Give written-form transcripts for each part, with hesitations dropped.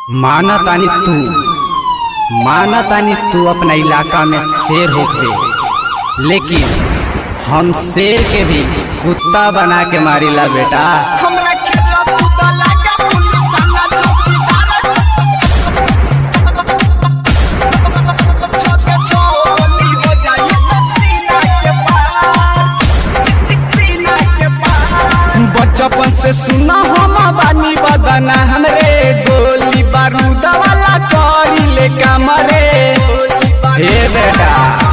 माना तानी तू अपना इलाका में शेर होख दे, लेकिन हम शेर के भी कुत्ता बना के मारिला बेटा। हमरा खेला कूदा लागा पुलिस थाना चौकीदार छके छोली हो जाई सीना के पार बचपन से सुना हम बानी बदना हमरे गोली बारूद वाला करी ले कमरे। हे बेटा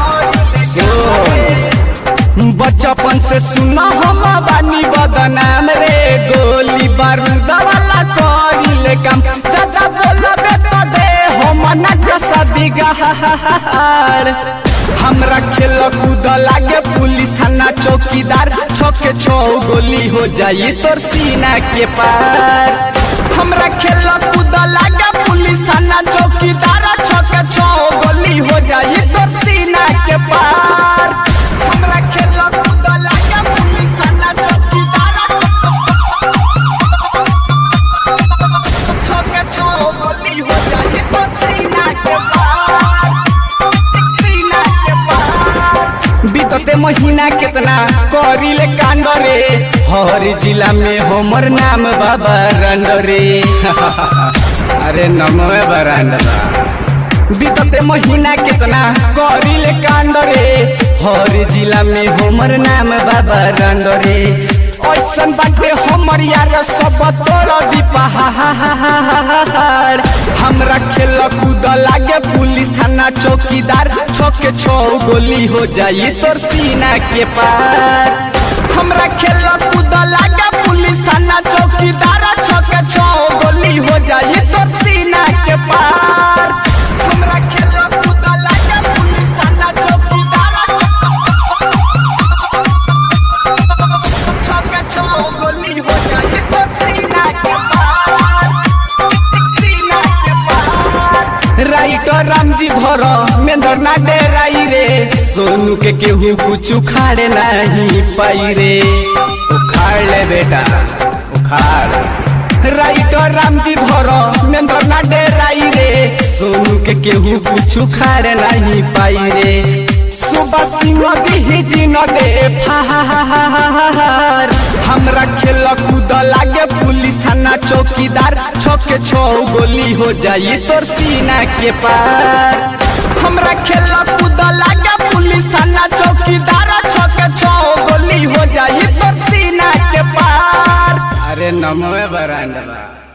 सुन, बचपन से सुना हम बानी बदनाम रे गोली बारूद वाला करी ले काम। चाचा बोलबे तो दे हम नक्शा बिगाड़। हमरा खेल कूद लागे पुलिस थाना चौकीदार छके छो गोली हो जाई तोर सीना के पार। हमरा खेल कूद लागे पुलिस थाना चौकीदार छके छो गोली हो जाई तोर सीना के पार। हमरा खेल कूद लागे पुलिस थाना चौकीदार छके छो गोली हो जाई तोर सीना के पार। सीना के पार बीतते महीना कितना करिले कांड रे, हर जिला में हमर नाम बाबा रंड रे। अरे नमोए बरांडा। बीतते महीना कितना करिले कांड रे, हर जिला में हमर नाम बाबा रंड रे। ऐसन बाटे हमर यार सब तोड़ दी पहाड़। हमरा खेल कूद लागे पुलिस थाना चौकीदार छके छो गोली हो जाई तोर सीना के पार। हमरा खेल कूद लागे पुलिस थाना चौकीदार छके छो गोली हो जाई तोर सीना के पार। हमरा खेल कूद लागे पुलिस थाना चौकीदार छके छो गोली हो जाई तोर सीना के पार। सीना के पार राइटर रामजी धर मेंदर ना डेराई रे, सोनू के केहू कुछ उखाड़े नहीं पाई रे। उखाड़ ले बेटा उखाड़। राइटर रामजी धर मेंदर ना डेराई रे, सोनू के केहू कुछ उखाड़े नहीं पाई रे। सुबह सिंह दी जिन दे फार। हमरा खेल कूद लागे पुलिस थाना चौकीदार छके छो गोली हो जाई तोर सीना के पार। हमरा खेल कूद लागे पुलिस थाना चौकीदार छके छो गोली हो जाई तोर सीना के पार। अरे नमोए बरांडा।